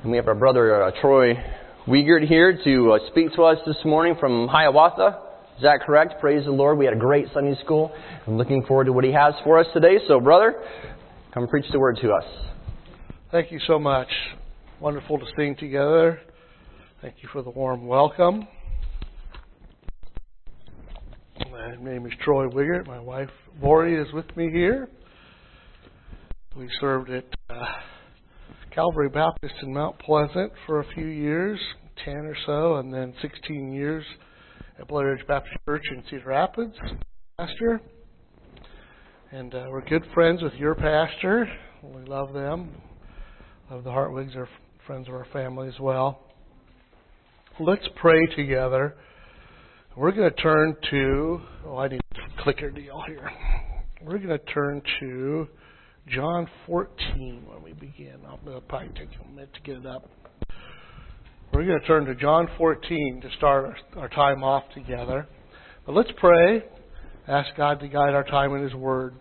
And we have our brother Troy Wiegert here to speak to us this morning from Hiawatha. Is that correct? Praise the Lord. We had a great Sunday school. I'm looking forward to what he has for us today. So, brother, come preach the word to us. Thank you so much. Wonderful to sing together. Thank you for the warm welcome. My name is Troy Wiegert. My wife, Lori, is with me here. We served at Calvary Baptist in Mount Pleasant for a few years, 10 or so, and then 16 years at Blair Ridge Baptist Church in Cedar Rapids, pastor. And we're good friends with your pastor. We love them. Love the Hartwigs. They're friends of our family as well. Let's pray together. We're going to turn to, I need a clicker deal here. We're going to turn to John 14 when we begin. It'll probably take a minute to get it up. We're going to turn to John 14 to start our time off together. But let's pray. Ask God to guide our time in His Word.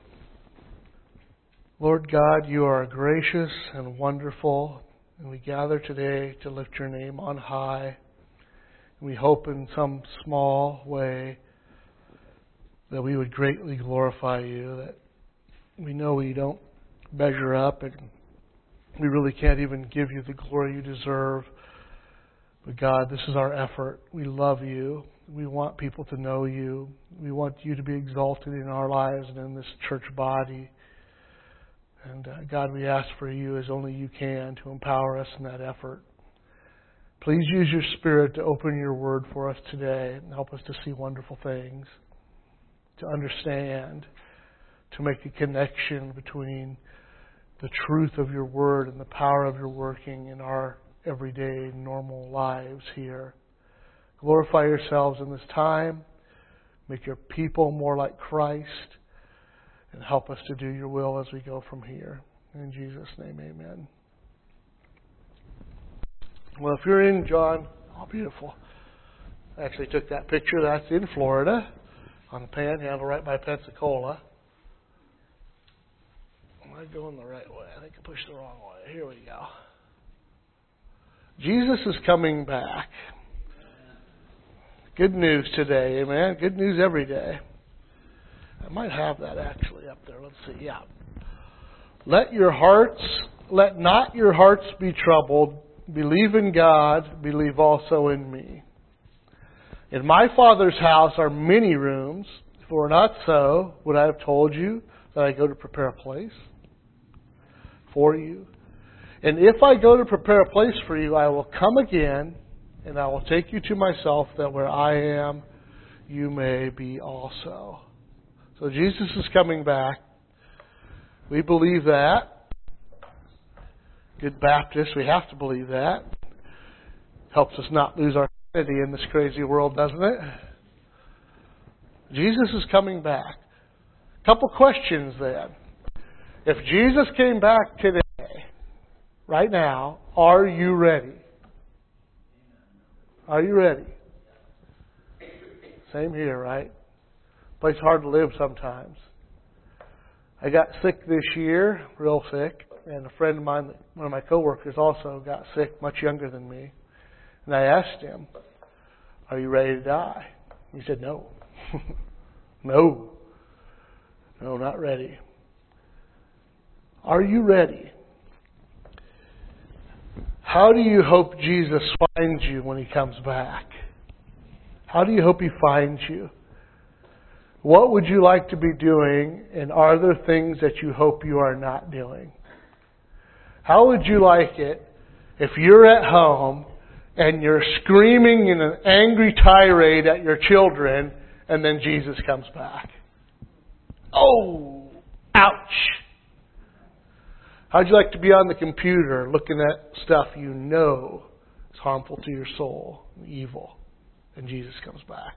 Lord God, You are gracious and wonderful, and we gather today to lift Your name on high. And we hope in some small way that we would greatly glorify You, that we know we don't measure up and we really can't even give You the glory You deserve. But God, this is our effort. We love You. We want people to know You. We want You to be exalted in our lives and in this church body. And God, we ask for You as only You can to empower us in that effort. Please use Your Spirit to open Your Word for us today and help us to see wonderful things, to understand, to make a connection between the truth of Your Word and the power of Your working in our everyday, normal lives here. Glorify Yourselves in this time. Make Your people more like Christ. And help us to do Your will as we go from here. In Jesus' name, amen. Well, if you're in John, oh, beautiful. I actually took that picture. That's in Florida, on the Panhandle, right by Pensacola. Am I going the right way? I think I pushed the wrong way. Here we go. Jesus is coming back. Good news today, amen. Good news every day. I might have that actually up there. Let's see. Yeah. Let not your hearts be troubled. Believe in God. Believe also in me. In my Father's house are many rooms. If it were not so, would I have told you that I go to prepare a place for you? And if I go to prepare a place for you, I will come again, and I will take you to myself, that where I am, you may be also. So Jesus is coming back. We believe that. Good Baptists, we have to believe that. Helps us not lose our sanity in this crazy world, doesn't it? Jesus is coming back. Couple questions then. If Jesus came back today, right now, are you ready? Are you ready? Same here, right? Place hard to live sometimes. I got sick this year, real sick, and a friend of mine, one of my coworkers, also got sick, much younger than me. And I asked him, "Are you ready to die?" He said, "No." No, not ready. Are you ready? How do you hope Jesus finds you when He comes back? How do you hope He finds you? What would you like to be doing, and are there things that you hope you are not doing? How would you like it if you're at home and you're screaming in an angry tirade at your children and then Jesus comes back? Oh, ouch. How'd you like to be on the computer looking at stuff you know is harmful to your soul, evil, and Jesus comes back?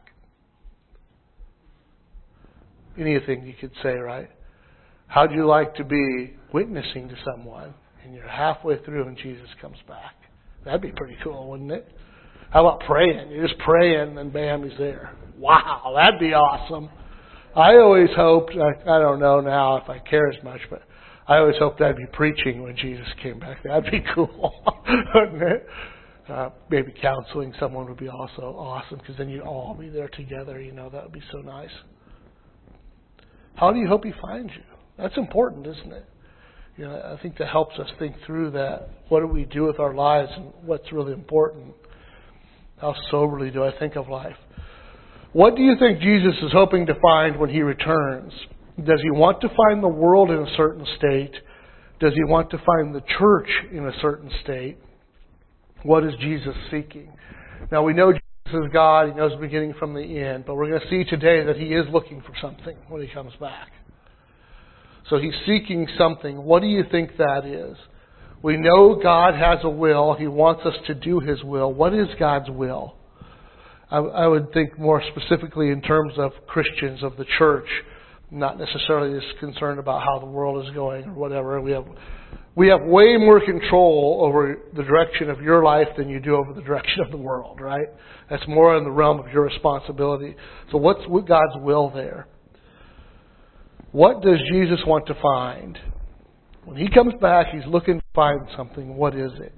Anything you could say, right? How'd you like to be witnessing to someone and you're halfway through and Jesus comes back? That'd be pretty cool, wouldn't it? How about praying? You're just praying and bam, He's there. Wow, that'd be awesome. I always hoped, I don't know now if I care as much, but I always hoped I'd be preaching when Jesus came back. That'd be cool, wouldn't it? Maybe counseling someone would be also awesome, because then you'd all be there together. That would be so nice. How do you hope He finds you? That's important, isn't it? I think that helps us think through that. What do we do with our lives, and what's really important? How soberly do I think of life? What do you think Jesus is hoping to find when He returns? Does He want to find the world in a certain state? Does He want to find the church in a certain state? What is Jesus seeking? Now, we know Jesus is God. He knows the beginning from the end. But we're going to see today that He is looking for something when He comes back. So He's seeking something. What do you think that is? We know God has a will. He wants us to do His will. What is God's will? I would think more specifically in terms of Christians, of the church, not necessarily just concerned about how the world is going or whatever. We have way more control over the direction of your life than you do over the direction of the world, right? That's more in the realm of your responsibility. So what's God's will there? What does Jesus want to find? When He comes back, He's looking to find something. What is it?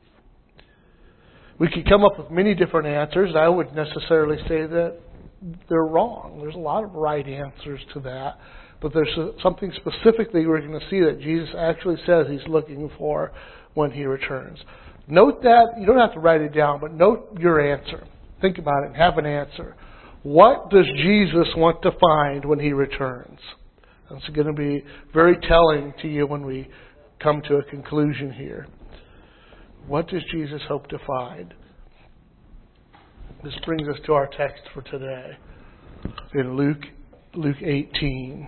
We could come up with many different answers. I wouldn't necessarily say that they're wrong. There's a lot of right answers to that. But there's something specifically we're going to see that Jesus actually says He's looking for when He returns. Note that. You don't have to write it down, but note your answer. Think about it and have an answer. What does Jesus want to find when He returns? That's going to be very telling to you when we come to a conclusion here. What does Jesus hope to find? This brings us to our text for today in Luke 18.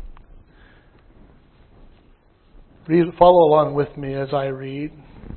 Follow along with me as I read.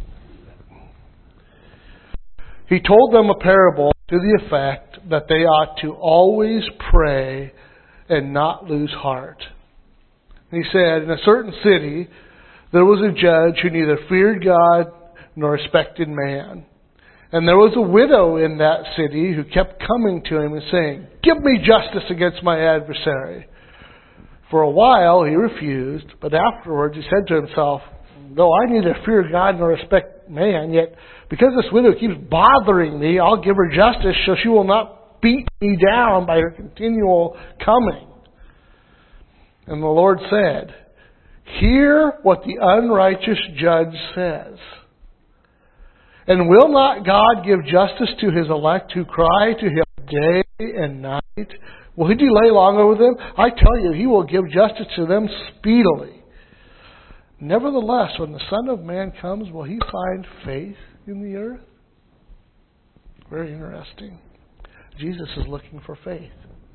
He told them a parable to the effect that they ought to always pray and not lose heart. He said, in a certain city, there was a judge who neither feared God nor respected man. And there was a widow in that city who kept coming to him and saying, "Give me justice against my adversary." For a while he refused, but afterwards he said to himself, "Though I neither fear God nor respect man, yet because this widow keeps bothering me, I'll give her justice so she will not beat me down by her continual coming." And the Lord said, "Hear what the unrighteous judge says. And will not God give justice to His elect who cry to Him day and night? Will He delay long over them? I tell you, He will give justice to them speedily. Nevertheless, when the Son of Man comes, will He find faith in the earth?" Very interesting. Jesus is looking for faith.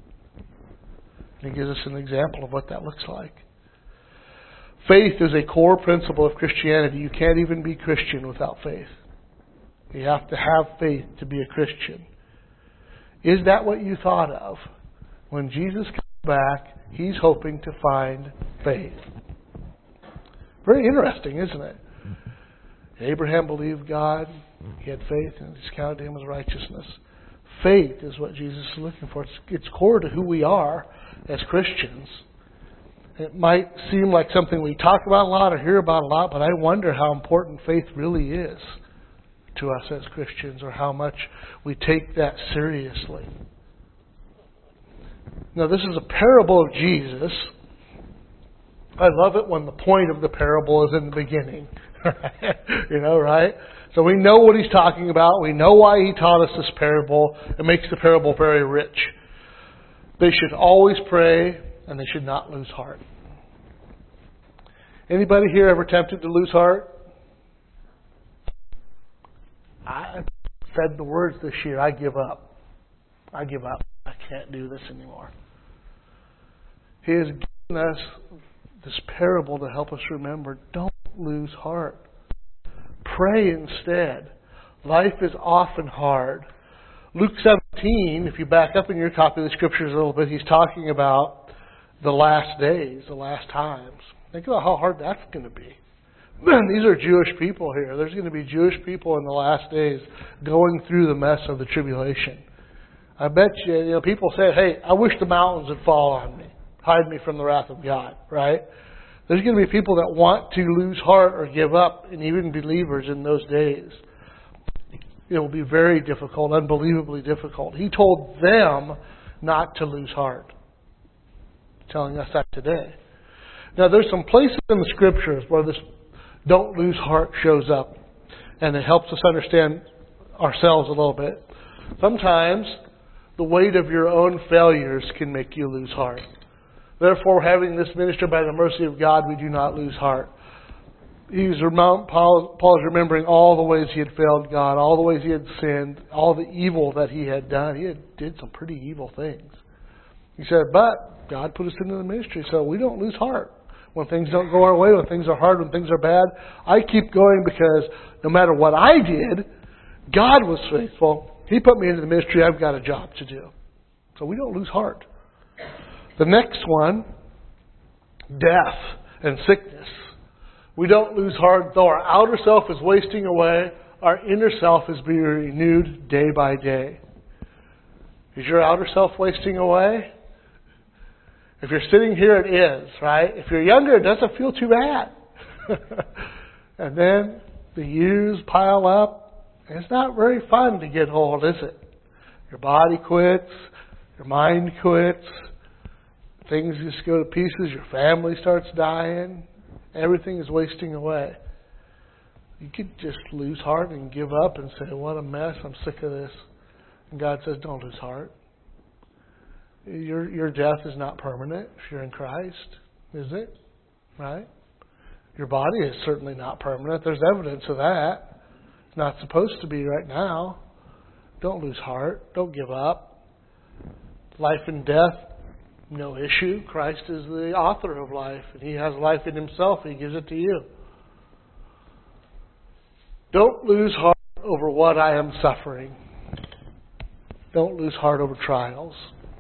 He gives us an example of what that looks like. Faith is a core principle of Christianity. You can't even be Christian without faith. You have to have faith to be a Christian. Is that what you thought of? When Jesus comes back, He's hoping to find faith. Very interesting, isn't it? Abraham believed God. He had faith, and it's counted to him as righteousness. Faith is what Jesus is looking for. It's core to who we are as Christians. It might seem like something we talk about a lot or hear about a lot, but I wonder how important faith really is to us as Christians, or how much we take that seriously. Now, this is a parable of Jesus. I love it when the point of the parable is in the beginning. Right? So we know what He's talking about. We know why He taught us this parable. It makes the parable very rich. They should always pray, and they should not lose heart. Anybody here ever tempted to lose heart? I said the words this year, I give up. I give up. I can't do this anymore. He has given us this parable to help us remember, don't lose heart. Pray instead. Life is often hard. Luke 17, if you back up in your copy of the Scriptures a little bit, He's talking about the last days, the last times. Think about how hard that's going to be. These are Jewish people here. There's going to be Jewish people in the last days going through the mess of the tribulation. I bet you, people say, "Hey, I wish the mountains would fall on me. Hide me from the wrath of God," right? There's going to be people that want to lose heart or give up, and even believers in those days. It will be very difficult, unbelievably difficult. He told them not to lose heart. Telling us that today. Now, there's some places in the Scriptures where this don't lose heart shows up. And it helps us understand ourselves a little bit. Sometimes the weight of your own failures can make you lose heart. Therefore, having this ministry by the mercy of God, we do not lose heart. Paul is remembering all the ways he had failed God, all the ways he had sinned, all the evil that he had done. He did some pretty evil things. He said, but God put us into the ministry, so we don't lose heart. When things don't go our way, when things are hard, when things are bad, I keep going because no matter what I did, God was faithful. He put me into the ministry. I've got a job to do. So we don't lose heart. The next one, death and sickness. We don't lose heart. Though our outer self is wasting away, our inner self is being renewed day by day. Is your outer self wasting away? If you're sitting here, it is, right? If you're younger, it doesn't feel too bad. And then the years pile up. It's not very fun to get old, is it? Your body quits. Your mind quits. Things just go to pieces. Your family starts dying. Everything is wasting away. You could just lose heart and give up and say, what a mess. I'm sick of this. And God says, don't lose heart. Your death is not permanent if you're in Christ, is it? Right? Your body is certainly not permanent. There's evidence of that. It's not supposed to be right now. Don't lose heart. Don't give up. Life and death, no issue. Christ is the author of life, and He has life in Himself. He gives it to you. Don't lose heart over what I am suffering. Don't lose heart over trials.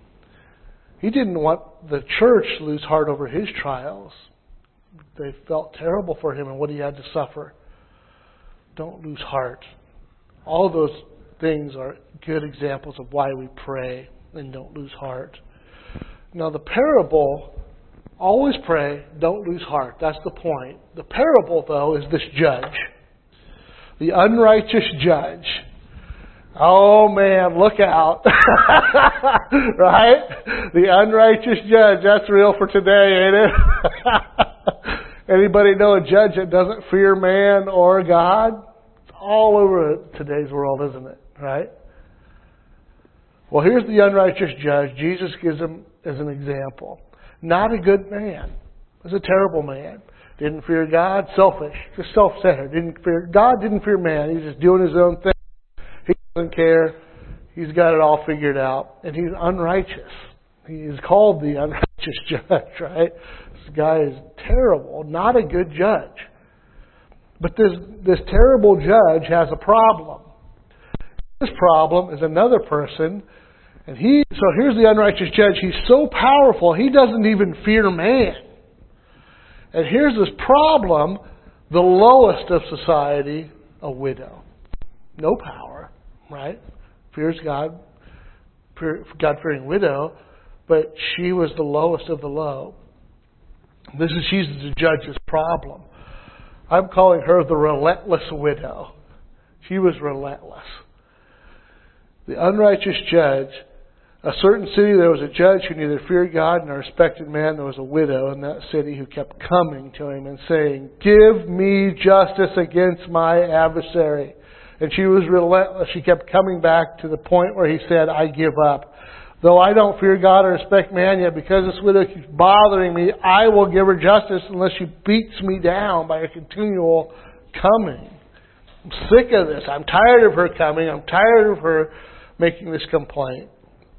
He didn't want the church to lose heart over His trials. They felt terrible for Him and what He had to suffer. Don't lose heart. All those things are good examples of why we pray and don't lose heart. Now the parable, always pray, don't lose heart. That's the point. The parable, though, is this judge. The unrighteous judge. Oh man, look out. Right? The unrighteous judge. That's real for today, ain't it? Anybody know a judge that doesn't fear man or God? It's all over today's world, isn't it? Right? Well, here's the unrighteous judge. Jesus gives him as an example. Not a good man. Was a terrible man. Didn't fear God. Selfish. Just self-centered. God didn't fear man. He's just doing his own thing. He doesn't care. He's got it all figured out. And he's unrighteous. He is called the unrighteous judge, right? This guy is terrible. Not a good judge. But this terrible judge has a problem. This problem is another person. So here's the unrighteous judge. He's so powerful, he doesn't even fear man. And here's this problem, the lowest of society, a widow. No power, right? Fears God, God-fearing widow, but she was the lowest of the low. She's the judge's problem. I'm calling her the relentless widow. She was relentless. The unrighteous judge. A certain city, there was a judge who neither feared God nor respected man. There was a widow in that city who kept coming to him and saying, "Give me justice against my adversary." And she was relentless. She kept coming back to the point where he said, "I give up. Though I don't fear God or respect man, yet because this widow keeps bothering me, I will give her justice unless she beats me down by a continual coming." I'm sick of this. I'm tired of her coming. I'm tired of her making this complaint.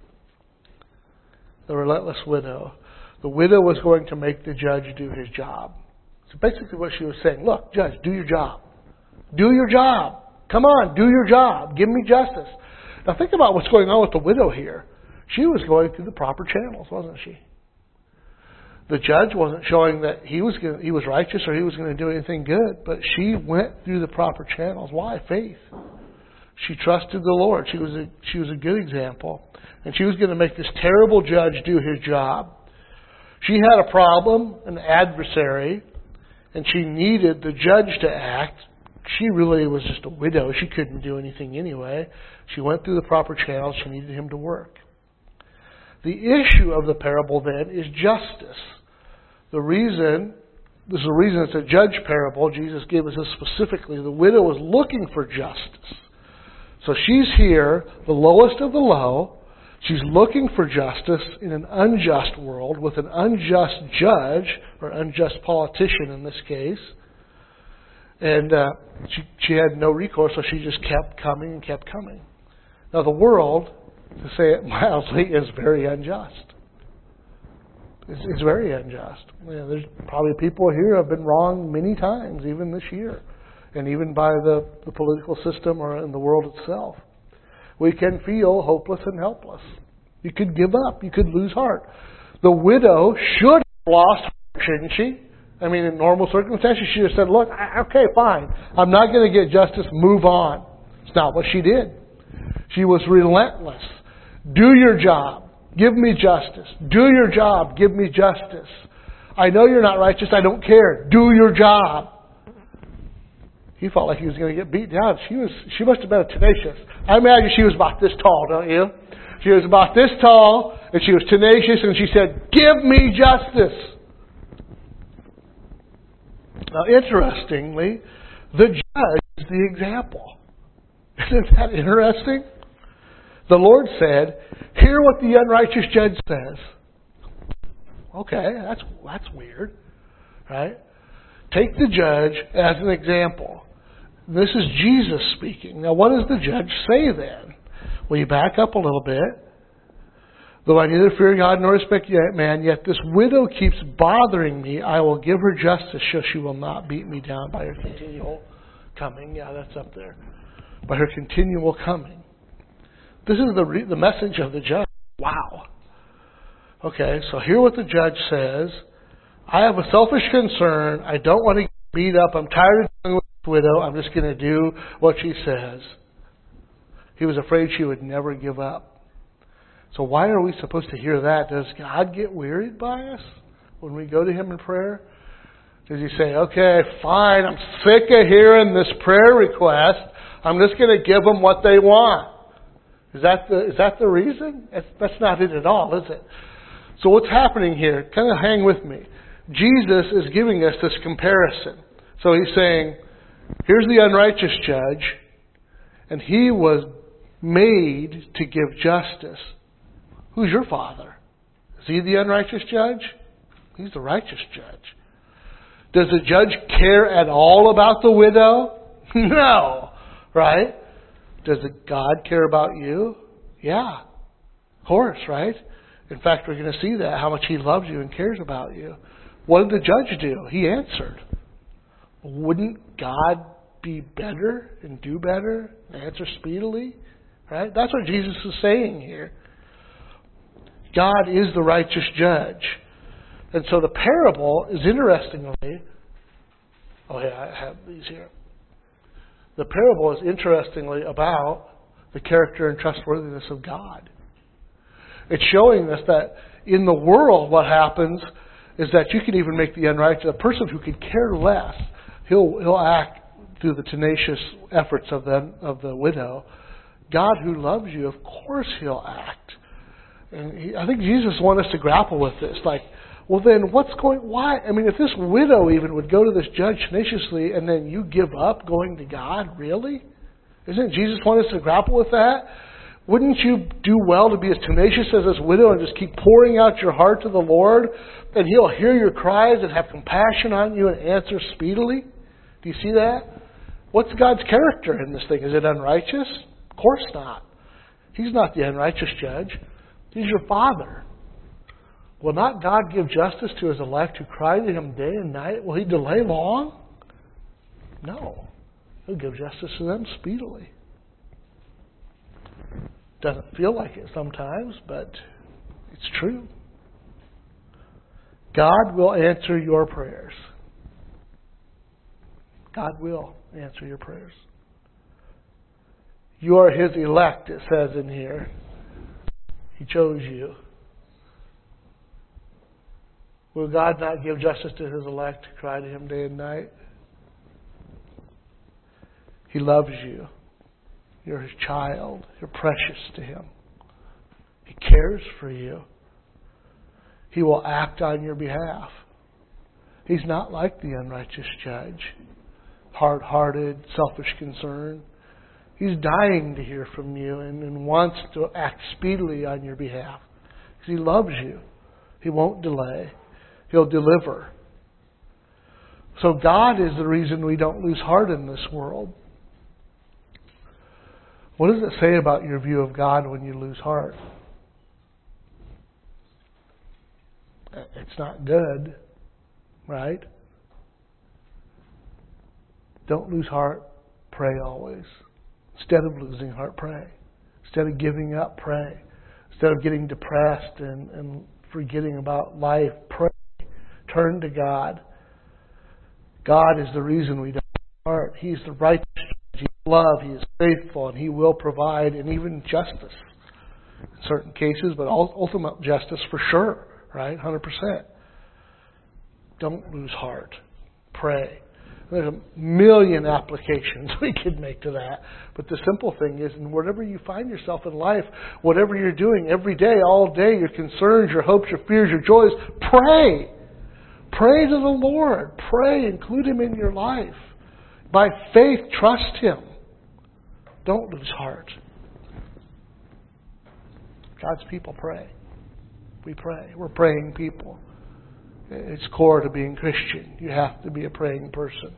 The relentless widow. The widow was going to make the judge do his job. So basically what she was saying, look, judge, do your job. Do your job. Come on, do your job. Give me justice. Now think about what's going on with the widow here. She was going through the proper channels, wasn't she? The judge wasn't showing that he was righteous or he was going to do anything good, but she went through the proper channels. Why? Faith. She trusted the Lord. She was a good example. And she was going to make this terrible judge do his job. She had a problem, an adversary, and she needed the judge to act. She really was just a widow. She couldn't do anything anyway. She went through the proper channels. She needed him to work. The issue of the parable then is justice. This is the reason it's a judge parable. Jesus gave us this specifically. The widow was looking for justice. So she's here, the lowest of the low. She's looking for justice in an unjust world with an unjust judge, or unjust politician in this case. And she had no recourse, so she just kept coming and kept coming. Now the world, to say it mildly, is very unjust. It's very unjust. There's probably people here who have been wronged many times, even this year, and even by the political system or in the world itself. We can feel hopeless and helpless. You could give up. You could lose heart. The widow should have lost heart, shouldn't she? I mean, in normal circumstances, she just said, look, okay, fine. I'm not going to get justice. Move on. It's not what she did. She was relentless. Do your job. Give me justice. Do your job. Give me justice. I know you're not righteous. I don't care. Do your job. He felt like he was going to get beat down. She must have been tenacious. I imagine she was about this tall, don't you? She was about this tall, and she was tenacious, and she said, give me justice. Now, interestingly, the judge is the example. Isn't that interesting? The Lord said, hear what the unrighteous judge says. Okay, that's weird, right? Take the judge as an example. This is Jesus speaking. Now, what does the judge say then? Will you back up a little bit? Though I neither fear God nor respect man, yet this widow keeps bothering me. I will give her justice, so she will not beat me down by her continual coming. Yeah, that's up there. By her continual coming. This is the message of the judge. Wow. Okay, so hear what the judge says. I have a selfish concern. I don't want to get beat up. I'm tired of dealing with this widow. I'm just going to do what she says. He was afraid she would never give up. So why are we supposed to hear that? Does God get wearied by us when we go to Him in prayer? Does He say, okay, fine, I'm sick of hearing this prayer request. I'm just going to give them what they want. Is that the reason? That's not it at all, is it? So what's happening here? Kind of hang with me. Jesus is giving us this comparison. So He's saying, here's the unrighteous judge, and he was made to give justice. Who's your Father? Is He the unrighteous judge? He's the righteous judge. Does the judge care at all about the widow? No. Right? Does God care about you? Yeah. Of course, right? In fact, we're going to see that, how much He loves you and cares about you. What did the judge do? He answered. Wouldn't God be better and do better and answer speedily? Right? That's what Jesus is saying here. God is the righteous judge. And so the parable is interestingly... Oh yeah, I have these here. The parable is interestingly about the character and trustworthiness of God. It's showing us that in the world what happens is that you can even make the unrighteous, a person who could care less, he'll act through the tenacious efforts of the widow. God who loves you, of course He'll act. And I think Jesus wants us to grapple with this. Like, well then why? I mean, if this widow even would go to this judge tenaciously and then you give up going to God, really? Isn't Jesus want us to grapple with that? Wouldn't you do well to be as tenacious as this widow and just keep pouring out your heart to the Lord, and He'll hear your cries and have compassion on you and answer speedily? Do you see that? What's God's character in this thing? Is it unrighteous? Of course not. He's not the unrighteous judge. He's your Father. Will not God give justice to His elect who cry to Him day and night? Will He delay long? No. He'll give justice to them speedily. Doesn't feel like it sometimes, but it's true. God will answer your prayers. God will answer your prayers. You are His elect, it says in here. He chose you. Will God not give justice to His elect who cry to Him day and night? He loves you. You're His child. You're precious to Him. He cares for you. He will act on your behalf. He's not like the unrighteous judge, hard-hearted, selfish concern. He's dying to hear from you and wants to act speedily on your behalf. Because He loves you. He won't delay. He'll deliver. So God is the reason we don't lose heart in this world. What does it say about your view of God when you lose heart? It's not good, right? Don't lose heart. Pray always. Instead of losing heart, pray. Instead of giving up, pray. Instead of getting depressed and forgetting about life, pray. Turn to God. God is the reason we don't lose heart. He's the righteous judge. He is love. He is faithful, and He will provide, and even justice in certain cases, but ultimate justice for sure, right? 100%. Don't lose heart. Pray. There's a million applications we could make to that. But the simple thing is, and wherever you find yourself in life, whatever you're doing every day, all day, your concerns, your hopes, your fears, your joys, pray. Pray to the Lord. Pray. Include Him in your life. By faith, trust Him. Don't lose heart. God's people pray. We pray. We're praying people. It's core to being Christian. You have to be a praying person.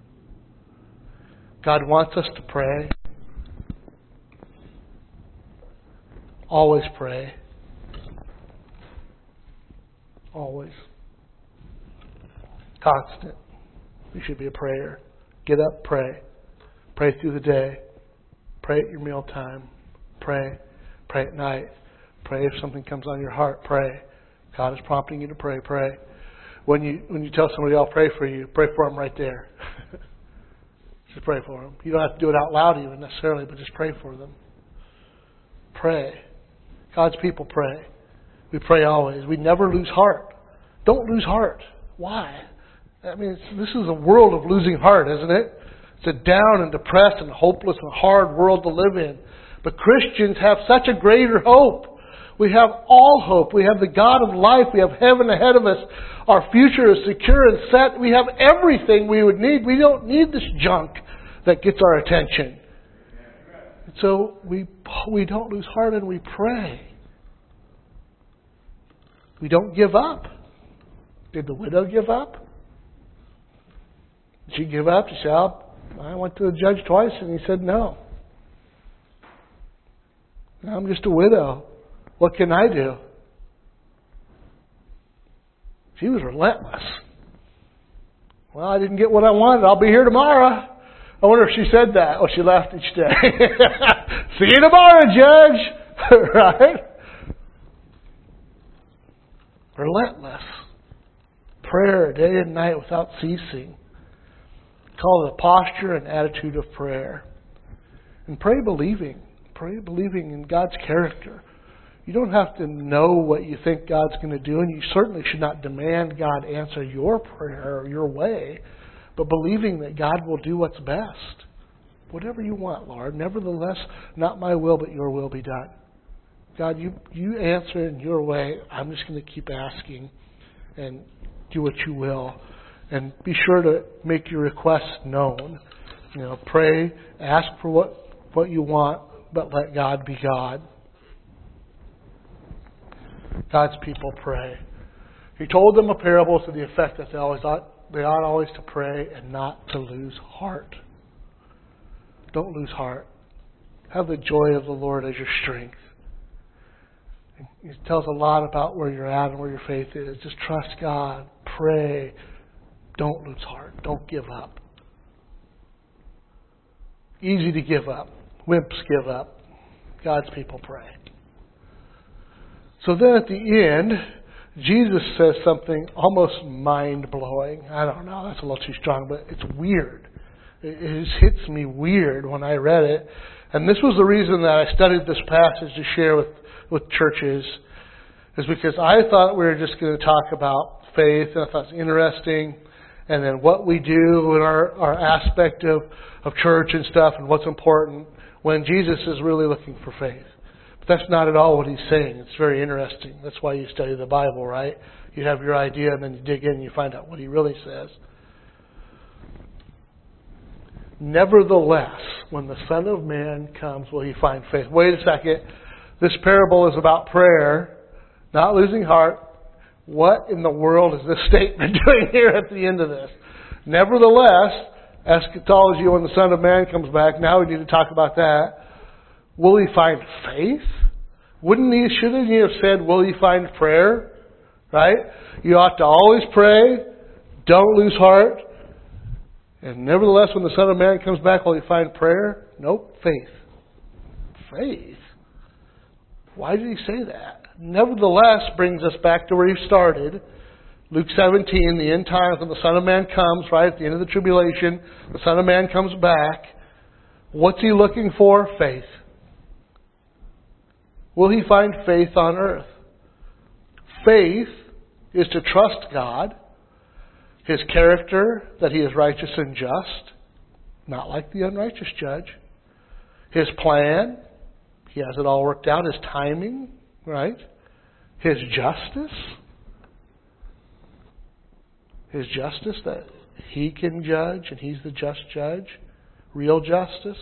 God wants us to pray. Always pray. Always. Constant. You should be a prayer. Get up, pray. Pray through the day. Pray at your mealtime. Pray. Pray at night. Pray if something comes on your heart. Pray. God is prompting you to pray. Pray. When you tell somebody, I'll pray for you, pray for them right there. Just pray for them. You don't have to do it out loud even necessarily, but just pray for them. Pray. God's people pray. We pray always. We never lose heart. Don't lose heart. Why? I mean, this is a world of losing heart, isn't it? It's a down and depressed and hopeless and hard world to live in. But Christians have such a greater hope. We have all hope. We have the God of life. We have heaven ahead of us. Our future is secure and set. We have everything we would need. We don't need this junk that gets our attention. So we don't lose heart and we pray. We don't give up. Did the widow give up? Did she give up? She said, I went to the judge twice and he said no. I'm just a widow. What can I do? She was relentless. Well, I didn't get what I wanted. I'll be here tomorrow. I wonder if she said that. Oh, she laughed each day. See you tomorrow, Judge. Right? Relentless. Prayer day and night without ceasing. Call it a posture and attitude of prayer. And pray believing. Pray believing in God's character. You don't have to know what you think God's going to do, and you certainly should not demand God answer your prayer or your way, but believing that God will do what's best. Whatever you want, Lord. Nevertheless, not my will, but your will be done. God, you answer in your way. I'm just going to keep asking and do what you will. And be sure to make your requests known. Pray, ask for what you want, but let God be God. God's people pray. He told them a parable to the effect that they ought always to pray and not to lose heart. Don't lose heart. Have the joy of the Lord as your strength. He tells a lot about where you're at and where your faith is. Just trust God. Pray. Don't lose heart. Don't give up. Easy to give up. Wimps give up. God's people pray. So then at the end, Jesus says something almost mind-blowing. I don't know, that's a little too strong, but it's weird. It just hits me weird when I read it. And this was the reason that I studied this passage to share with churches, is because I thought we were just going to talk about faith, and I thought it was interesting. And then what we do in our aspect of church and stuff and what's important when Jesus is really looking for faith. But that's not at all what he's saying. It's very interesting. That's why you study the Bible, right? You have your idea and then you dig in and you find out what he really says. Nevertheless, when the Son of Man comes, will he find faith? Wait a second. This parable is about prayer, not losing heart. What in the world is this statement doing here at the end of this? Nevertheless, eschatology, when the Son of Man comes back, now we need to talk about that. Will he find faith? Shouldn't he have said, will he find prayer? Right? You ought to always pray. Don't lose heart. And nevertheless, when the Son of Man comes back, will he find prayer? Nope. Faith. Faith? Why did he say that? Nevertheless brings us back to where he started. Luke 17, the end times when the Son of Man comes, right at the end of the tribulation, the Son of Man comes back. What's he looking for? Faith. Will he find faith on earth? Faith is to trust God, His character, that He is righteous and just, not like the unrighteous judge. His plan, He has it all worked out. His timing, right? His justice. His justice, that He can judge and He's the just judge. Real justice.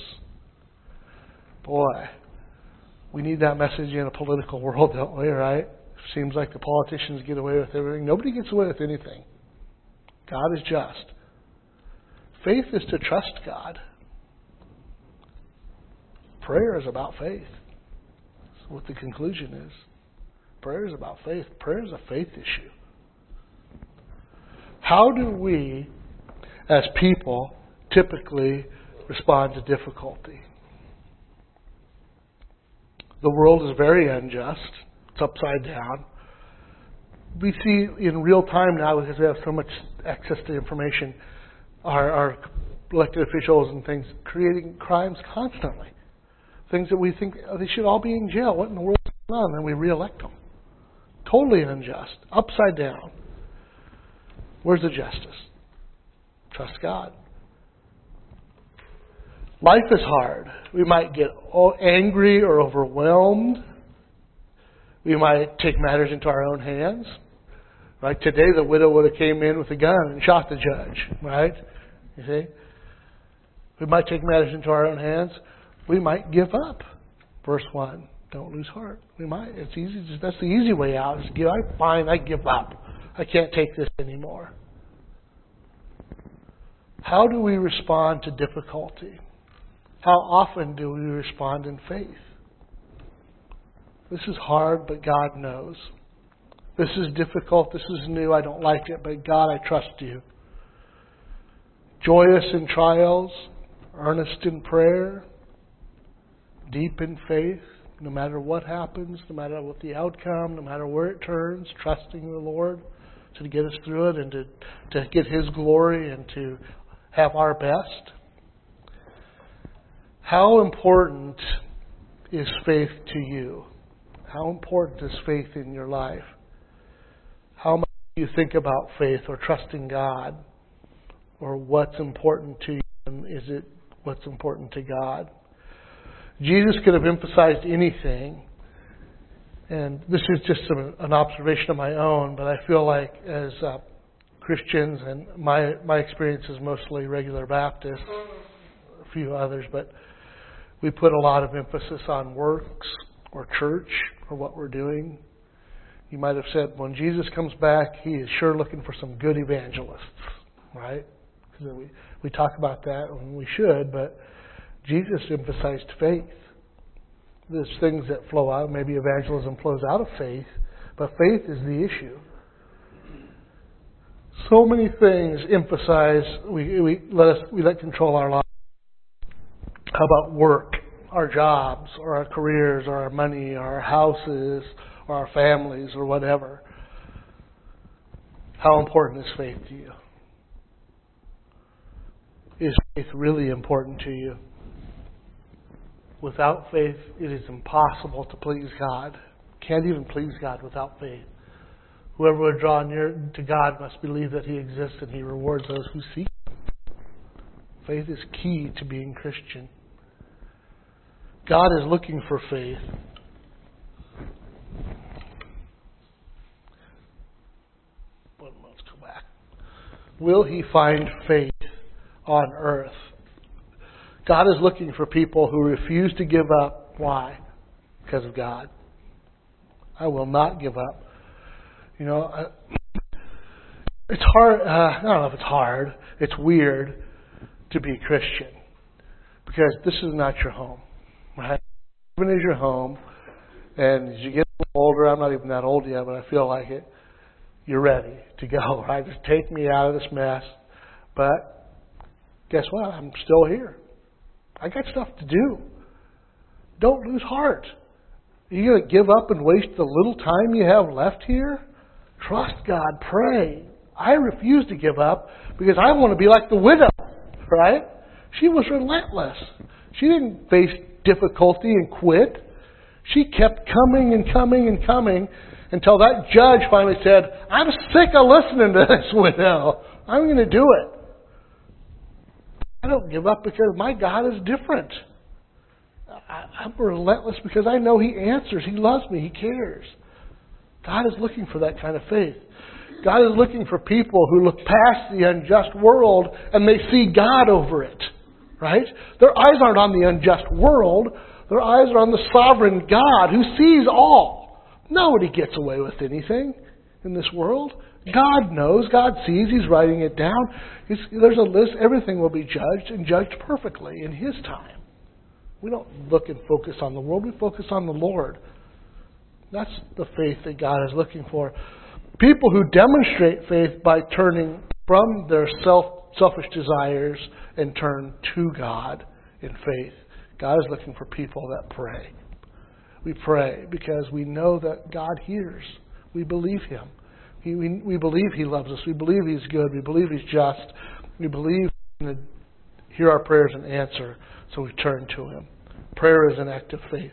Boy, we need that message in a political world, don't we, right? Seems like the politicians get away with everything. Nobody gets away with anything. God is just. Faith is to trust God. Prayer is about faith. That's what the conclusion is. Prayer is about faith. Prayer is a faith issue. How do we, as people, typically respond to difficulty? The world is very unjust. It's upside down. We see in real time now, because we have so much access to information, our elected officials and things creating crimes constantly. Things that we think they should all be in jail. What in the world is going on? And we re-elect them. Totally unjust. Upside down. Where's the justice? Trust God. Life is hard. We might get angry or overwhelmed. We might take matters into our own hands. Right? Today the widow would have came in with a gun and shot the judge. Right? You see? We might take matters into our own hands. We might give up. Verse 1. Don't lose heart. We might. It's easy. That's the easy way out. I give up. I can't take this anymore. How do we respond to difficulty? How often do we respond in faith? This is hard, but God knows. This is difficult. This is new. I don't like it, but God, I trust you. Joyous in trials, earnest in prayer, deep in faith, no matter what happens, no matter what the outcome, no matter where it turns, trusting the Lord to get us through it and to get His glory and to have our best. How important is faith to you? How important is faith in your life? How much do you think about faith or trusting God? Or what's important to you, and is it what's important to God? Jesus could have emphasized anything. And this is just an observation of my own, but I feel like as Christians, and my experience is mostly regular Baptist, a few others, but we put a lot of emphasis on works or church or what we're doing. You might have said, when Jesus comes back, He is sure looking for some good evangelists, right? Because we talk about that when we should, but Jesus emphasized faith. There's things that flow out. Maybe evangelism flows out of faith, but faith is the issue. So many things emphasize we let control our lives. How about work, our jobs, or our careers, or our money, or our houses, or our families, or whatever? How important is faith to you? Is faith really important to you? Without faith, it is impossible to please God. Can't even please God without faith. Whoever would draw near to God must believe that He exists and He rewards those who seek Him. Faith is key to being Christian. God is looking for faith. Let's go back. Will He find faith on earth? God is looking for people who refuse to give up. Why? Because of God. I will not give up. You know, it's hard. I don't know if it's hard. It's weird to be Christian because this is not your home, right? Heaven is your home, and as you get older, I'm not even that old yet, but I feel like it. You're ready to go, right? Just take me out of this mess. But guess what? I'm still here. I got stuff to do. Don't lose heart. Are you going to give up and waste the little time you have left here? Trust God. Pray. I refuse to give up because I want to be like the widow, right? She was relentless. She didn't face difficulty and quit. She kept coming and coming and coming until that judge finally said, I'm sick of listening to this widow. I'm going to do it. I don't give up because my God is different. I'm relentless because I know He answers. He loves me. He cares. God is looking for that kind of faith. God is looking for people who look past the unjust world and they see God over it. Right? Their eyes aren't on the unjust world. Their eyes are on the sovereign God who sees all. Nobody gets away with anything in this world. God knows. God sees. He's writing it down. There's a list. Everything will be judged and judged perfectly in His time. We don't look and focus on the world. We focus on the Lord. That's the faith that God is looking for. People who demonstrate faith by turning from their selfish desires and turn to God in faith. God is looking for people that pray. We pray because we know that God hears. We believe Him. We believe He loves us. We believe He's good. We believe He's just. We believe He's going to hear our prayers and answer, so we turn to Him. Prayer is an act of faith.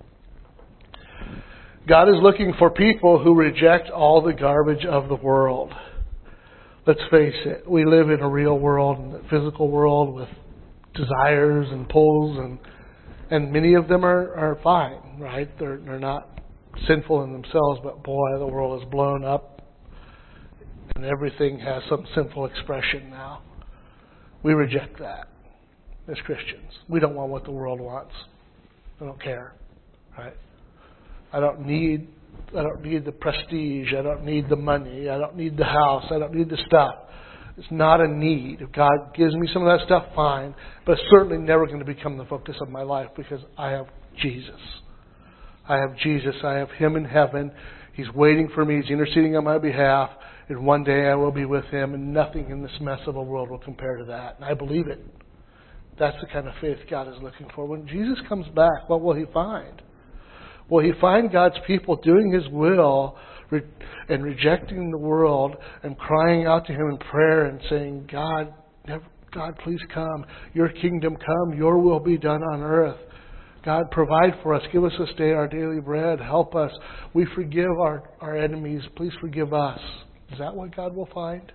God is looking for people who reject all the garbage of the world. Let's face it, we live in a real world, in the physical world, with desires and pulls, and many of them are fine, right? They're not sinful in themselves, but boy, the world is blown up, and everything has some sinful expression now. We reject that as Christians. We don't want what the world wants. I don't care, right? I don't need the prestige. I don't need the money. I don't need the house. I don't need the stuff. It's not a need. If God gives me some of that stuff, fine. But it's certainly never going to become the focus of my life because I have Jesus. I have Jesus. I have Him in heaven. He's waiting for me. He's interceding on my behalf. And one day I will be with Him. And nothing in this mess of a world will compare to that. And I believe it. That's the kind of faith God is looking for. When Jesus comes back, what will He find? Will He find God's people doing His will and rejecting the world and crying out to Him in prayer and saying, God, please come. Your kingdom come. Your will be done on earth. God, provide for us. Give us this day our daily bread. Help us. We forgive our enemies. Please forgive us. Is that what God will find?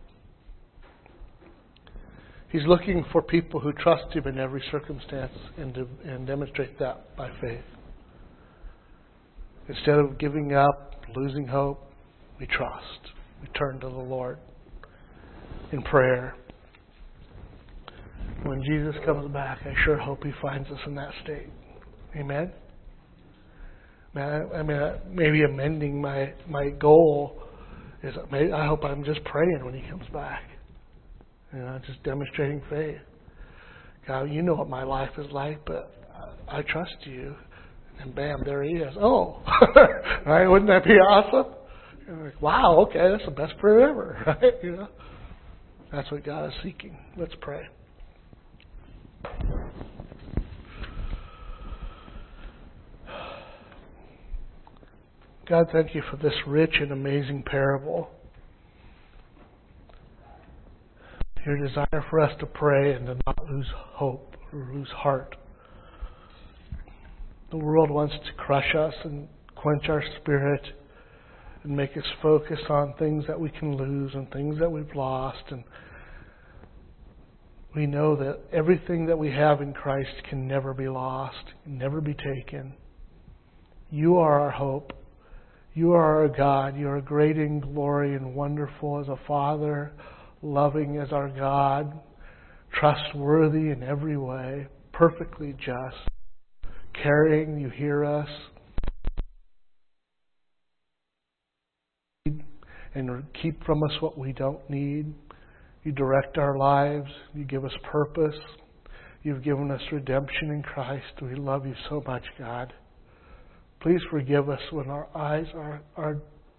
He's looking for people who trust Him in every circumstance and demonstrate that by faith. Instead of giving up, losing hope, we trust. We turn to the Lord in prayer. When Jesus comes back, I sure hope He finds us in that state. Amen? Maybe amending my goal is I hope I'm just praying when He comes back. Just demonstrating faith. God, You know what my life is like, but I trust You. And bam, there He is. Oh, right? Wouldn't that be awesome? You're like, wow, okay, that's the best prayer ever, right? That's what God is seeking. Let's pray. God, thank You for this rich and amazing parable. Your desire for us to pray and to not lose hope or lose heart. The world wants to crush us and quench our spirit and make us focus on things that we can lose and things that we've lost. And we know that everything that we have in Christ can never be lost, can never be taken. You are our hope. You are our God. You are great in glory and wonderful as a Father, loving as our God, trustworthy in every way, perfectly just, caring. You hear us and keep from us what we don't need. You direct our lives. You give us purpose. You've given us redemption in Christ. We love you so much, God. Please forgive us when our eyes are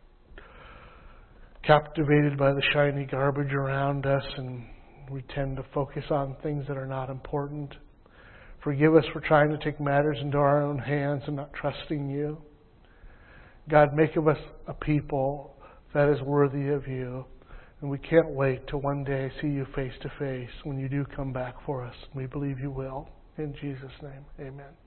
captivated by the shiny garbage around us and we tend to focus on things that are not important. Forgive us for trying to take matters into our own hands and not trusting you. God, make of us a people that is worthy of you. And we can't wait to one day see you face to face when you do come back for us. We believe you will. In Jesus' name, amen.